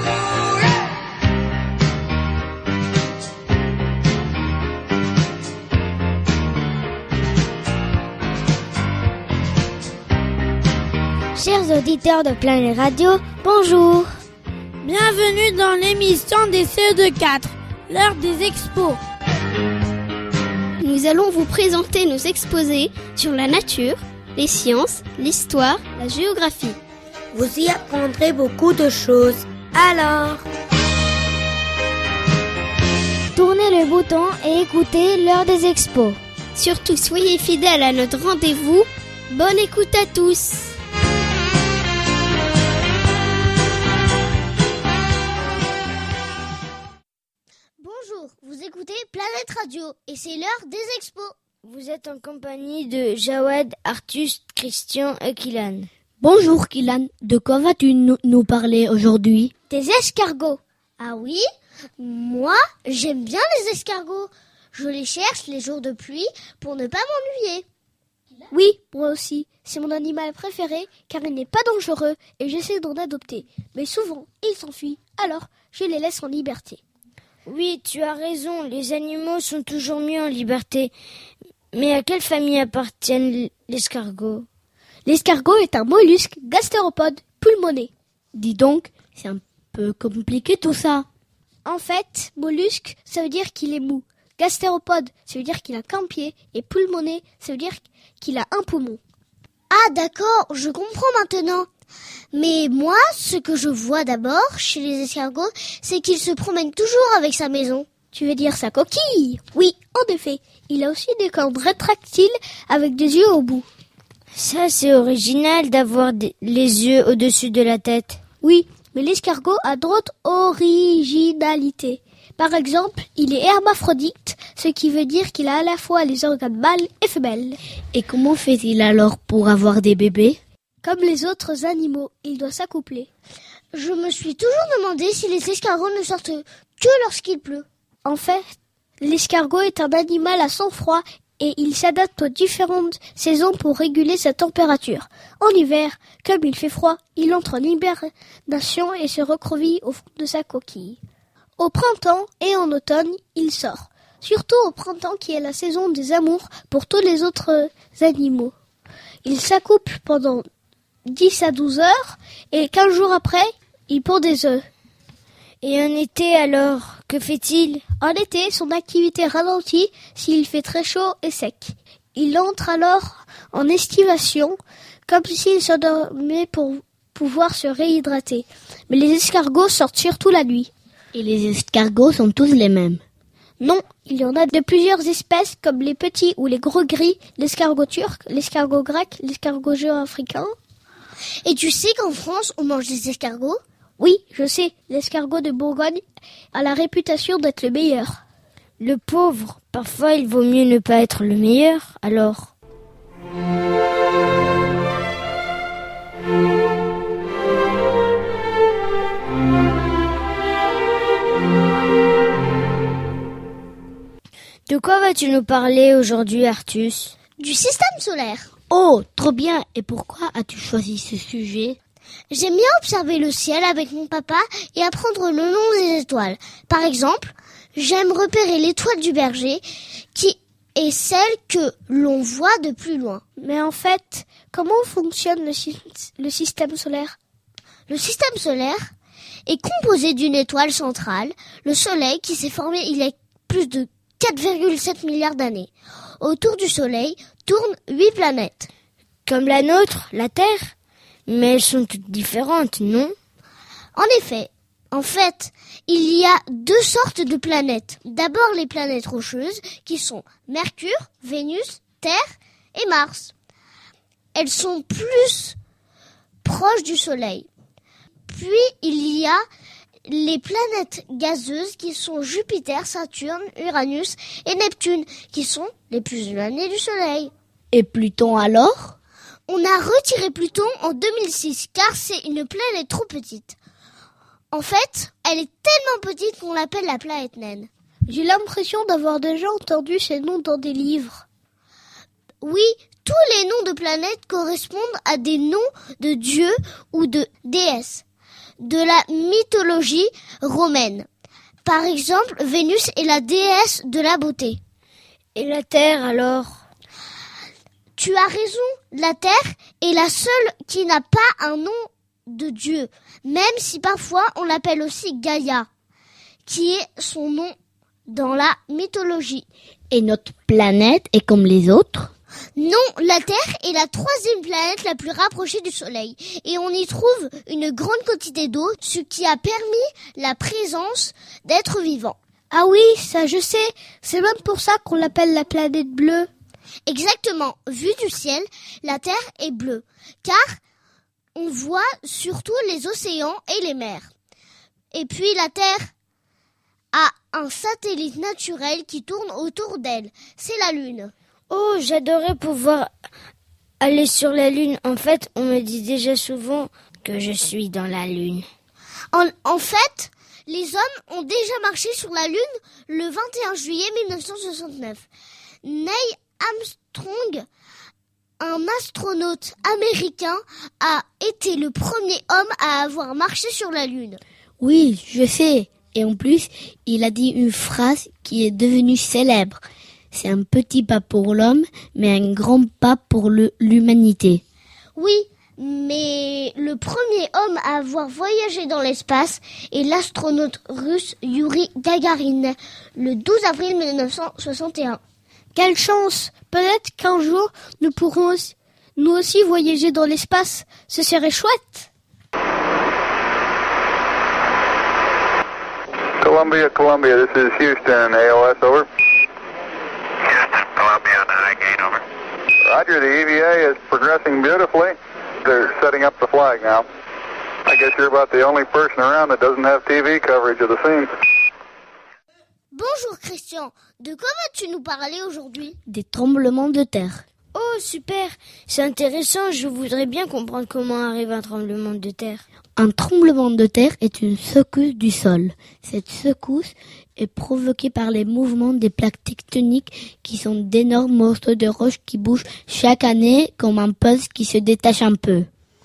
Chers auditeurs de Planète Radio, bonjour. Bienvenue dans l'émission des CE4, l'heure des expos. Nous allons vous présenter nos exposés sur la nature, les sciences, l'histoire, la géographie. Vous y apprendrez beaucoup de choses. Alors, tournez le bouton et écoutez l'heure des expos. Surtout, soyez fidèles à notre rendez-vous. Bonne écoute à tous. Bonjour, vous écoutez Planète Radio et c'est l'heure des expos. Vous êtes en compagnie de Jawed, Artus, Christian et Kylan. Bonjour Kylan, de quoi vas-tu nous parler aujourd'hui? Des escargots. Ah oui, moi j'aime bien les escargots. Je les cherche les jours de pluie pour ne pas m'ennuyer. Oui, moi aussi. C'est mon animal préféré car il n'est pas dangereux et j'essaie d'en adopter. Mais souvent, il s'enfuit, alors je les laisse en liberté. Oui, tu as raison, les animaux sont toujours mieux en liberté. Mais à quelle famille appartiennent l'escargot? L'escargot est un mollusque gastéropode pulmoné. Dis donc, c'est un peu compliqué tout ça. En fait, mollusque, ça veut dire qu'il est mou. Gastéropode, ça veut dire qu'il a qu'un pied. Et pulmoné, ça veut dire qu'il a un poumon. Ah d'accord, je comprends maintenant. Mais moi, ce que je vois d'abord chez les escargots, c'est qu'il se promène toujours avec sa maison. Tu veux dire sa coquille? Oui, en effet. Il a aussi des cordes rétractiles avec des yeux au bout. Ça, c'est original d'avoir les yeux au-dessus de la tête. Oui, mais l'escargot a d'autres originalités. Par exemple, il est hermaphrodite, ce qui veut dire qu'il a à la fois les organes mâles et femelles. Et comment fait-il alors pour avoir des bébés? Comme les autres animaux, il doit s'accoupler. Je me suis toujours demandé si les escargots ne sortent que lorsqu'il pleut. En fait, l'escargot est un animal à sang froid et il s'adapte aux différentes saisons pour réguler sa température. En hiver, comme il fait froid, il entre en hibernation et se recroqueville au fond de sa coquille. Au printemps et en automne, il sort. Surtout au printemps qui est la saison des amours pour tous les autres animaux. Il s'accouple pendant 10 à 12 heures et 15 jours après, il pond des œufs. Et en été alors, que fait-il? En été, son activité ralentit s'il fait très chaud et sec. Il entre alors en estivation, comme s'il s'endormait pour pouvoir se réhydrater. Mais les escargots sortent surtout la nuit. Et les escargots sont tous les mêmes? Non, il y en a de plusieurs espèces comme les petits ou les gros gris, l'escargot turc, l'escargot grec, l'escargot géant africain. Et tu sais qu'en France, on mange des escargots? Oui, je sais, l'escargot de Bourgogne a la réputation d'être le meilleur. Le pauvre, parfois il vaut mieux ne pas être le meilleur, alors. De quoi vas-tu nous parler aujourd'hui, Artus? Du système solaire. Oh, trop bien! Et pourquoi as-tu choisi ce sujet? J'aime bien observer le ciel avec mon papa et apprendre le nom des étoiles. Par exemple, j'aime repérer l'étoile du berger qui est celle que l'on voit de plus loin. Mais en fait, comment fonctionne le système solaire? Le système solaire est composé d'une étoile centrale, le Soleil, qui s'est formé il y a plus de 4,7 milliards d'années. Autour du Soleil tournent 8 planètes. Comme la nôtre, la Terre? Mais elles sont toutes différentes, non? En effet, il y a 2 sortes de planètes. D'abord les planètes rocheuses, qui sont Mercure, Vénus, Terre et Mars. Elles sont plus proches du Soleil. Puis il y a les planètes gazeuses qui sont Jupiter, Saturne, Uranus et Neptune, qui sont les plus éloignées du Soleil. Et Pluton alors? On a retiré Pluton en 2006 car c'est une planète trop petite. En fait, elle est tellement petite qu'on l'appelle la planète naine. J'ai l'impression d'avoir déjà entendu ces noms dans des livres. Oui, tous les noms de planètes correspondent à des noms de dieux ou de déesses. de la mythologie romaine. Par exemple, Vénus est la déesse de la beauté. Et la Terre alors ? Tu as raison, la Terre est la seule qui n'a pas un nom de Dieu, même si parfois on l'appelle aussi Gaïa, qui est son nom dans la mythologie. Et notre planète est comme les autres ? Non, la Terre est la 3e planète la plus rapprochée du Soleil et on y trouve une grande quantité d'eau, ce qui a permis la présence d'êtres vivants. Ah oui, ça je sais, c'est même pour ça qu'on l'appelle la planète bleue. Exactement, vue du ciel, la Terre est bleue, car on voit surtout les océans et les mers. Et puis la Terre a un satellite naturel qui tourne autour d'elle, c'est la Lune. Oh, j'adorerais pouvoir aller sur la Lune. En fait, on me dit déjà souvent que je suis dans la Lune. En fait, les hommes ont déjà marché sur la Lune le 21 juillet 1969. Neil Armstrong, un astronaute américain, a été le premier homme à avoir marché sur la Lune. Oui, je sais. Et en plus, il a dit une phrase qui est devenue célèbre. C'est un petit pas pour l'homme, mais un grand pas pour l'humanité. Oui, mais le premier homme à avoir voyagé dans l'espace est l'astronaute russe Yuri Gagarin, le 12 avril 1961. Quelle chance! Peut-être qu'un jour, nous pourrons nous aussi voyager dans l'espace. Ce serait chouette! Columbia, this is Houston, AOS, over. Columbia, gain over. Roger, the EVA is progressing beautifully. They're setting up the flag now. I guess you're about the only person around that doesn't have TV coverage of the scene. Bonjour Christian, de quoi vas-tu nous parler aujourd'hui? Des tremblements de terre. Oh, super! C'est intéressant, je voudrais bien comprendre comment arrive un tremblement de terre. Un tremblement de terre est une secousse du sol. Cette secousse est provoquée par les mouvements des plaques tectoniques qui sont d'énormes morceaux de roche qui bougent chaque année comme un puzzle qui se détache un peu.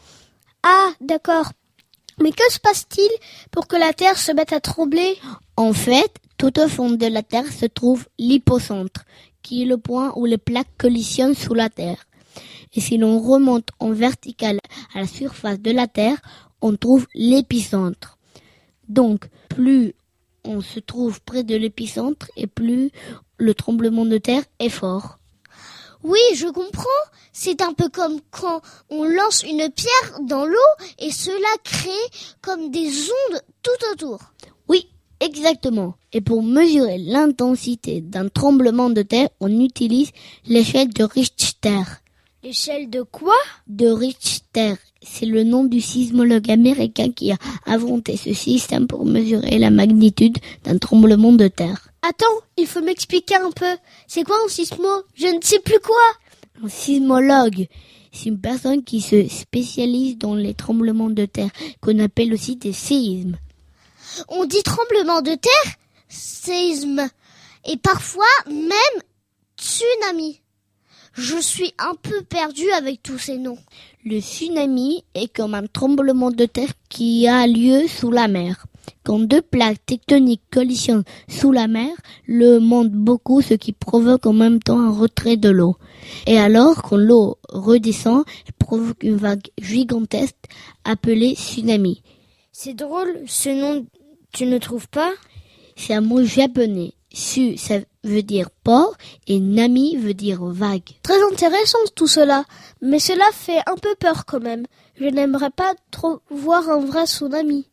Ah, d'accord. Mais que se passe-t-il pour que la Terre se mette à trembler? En fait, tout au fond de la Terre se trouve l'hypocentre, qui est le point où les plaques collisionnent sous la Terre. Et si l'on remonte en verticale à la surface de la Terre, on trouve l'épicentre. Donc, plus on se trouve près de l'épicentre et plus le tremblement de terre est fort. Oui, je comprends. C'est un peu comme quand on lance une pierre dans l'eau et cela crée comme des ondes tout autour. Oui, exactement. Et pour mesurer l'intensité d'un tremblement de terre, on utilise l'échelle de Richter. L'échelle de quoi? De Richter. C'est le nom du sismologue américain qui a inventé ce système pour mesurer la magnitude d'un tremblement de terre. Attends, il faut m'expliquer un peu. C'est quoi un sismo? Je ne sais plus quoi. Un sismologue, c'est une personne qui se spécialise dans les tremblements de terre, qu'on appelle aussi des séismes. On dit tremblement de terre, séisme, et parfois même tsunami. Je suis un peu perdue avec tous ces noms. Le tsunami est comme un tremblement de terre qui a lieu sous la mer. Quand deux plaques tectoniques collisionnent sous la mer, l'eau monte beaucoup, ce qui provoque en même temps un retrait de l'eau. Et alors, quand l'eau redescend, elle provoque une vague gigantesque appelée tsunami. C'est drôle, ce nom, tu ne trouves pas? C'est un mot japonais. Su, ça veut dire port, et nami veut dire vague. Très intéressant tout cela, mais cela fait un peu peur quand même. Je n'aimerais pas trop voir un vrai tsunami.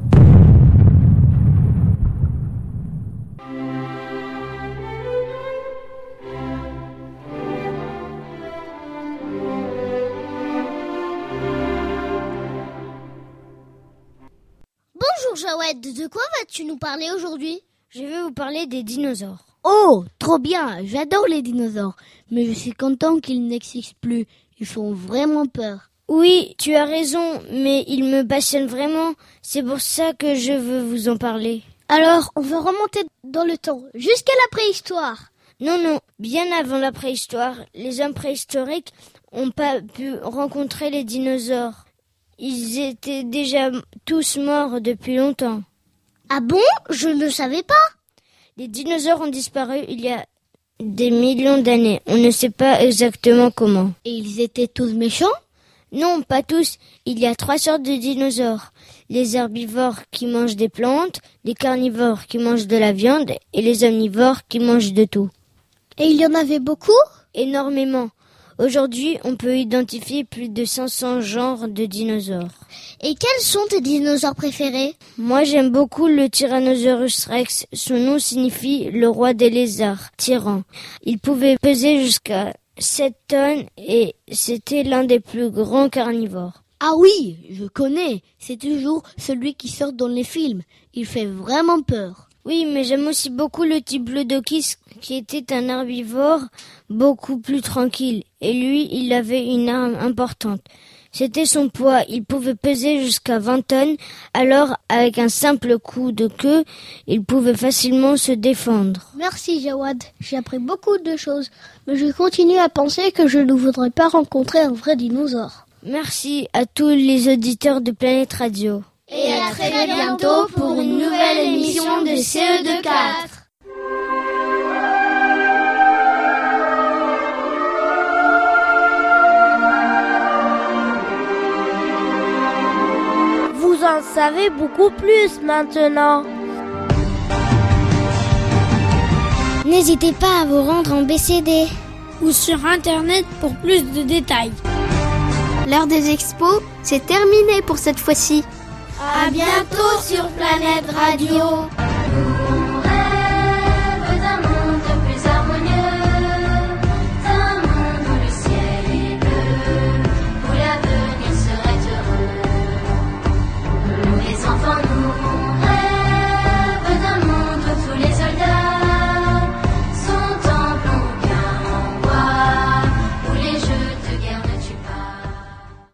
Bonjour Jawed, de quoi vas-tu nous parler aujourd'hui? Je vais vous parler des dinosaures. Oh, trop bien, j'adore les dinosaures, mais je suis content qu'ils n'existent plus. Ils font vraiment peur. Oui, tu as raison, mais ils me passionnent vraiment. C'est pour ça que je veux vous en parler. Alors, on va remonter dans le temps, jusqu'à la préhistoire. Non, bien avant la préhistoire, les hommes préhistoriques n'ont pas pu rencontrer les dinosaures. Ils étaient déjà tous morts depuis longtemps. Ah bon? Je ne savais pas. Les dinosaures ont disparu il y a des millions d'années. On ne sait pas exactement comment. Et ils étaient tous méchants? Non, pas tous. Il y a 3 sortes de dinosaures. Les herbivores qui mangent des plantes, les carnivores qui mangent de la viande et les omnivores qui mangent de tout. Et il y en avait beaucoup? Énormément. Aujourd'hui, on peut identifier plus de 500 genres de dinosaures. Et quels sont tes dinosaures préférés? Moi, j'aime beaucoup le Tyrannosaurus Rex. Son nom signifie le roi des lézards, tyran. Il pouvait peser jusqu'à 7 tonnes et c'était l'un des plus grands carnivores. Ah oui, je connais. C'est toujours celui qui sort dans les films. Il fait vraiment peur. Oui, mais j'aime aussi beaucoup le Diplodocus qui était un herbivore beaucoup plus tranquille. Et lui, il avait une arme importante. C'était son poids. Il pouvait peser jusqu'à 20 tonnes. Alors, avec un simple coup de queue, il pouvait facilement se défendre. Merci Jawad, j'ai appris beaucoup de choses. Mais je continue à penser que je ne voudrais pas rencontrer un vrai dinosaure. Merci à tous les auditeurs de Planète Radio. Et à très bientôt pour une nouvelle émission de CE24. Vous en savez beaucoup plus maintenant. N'hésitez pas à vous rendre en BCD. Ou sur Internet pour plus de détails. L'heure des expos, c'est terminé pour cette fois-ci. À bientôt sur Planète Radio.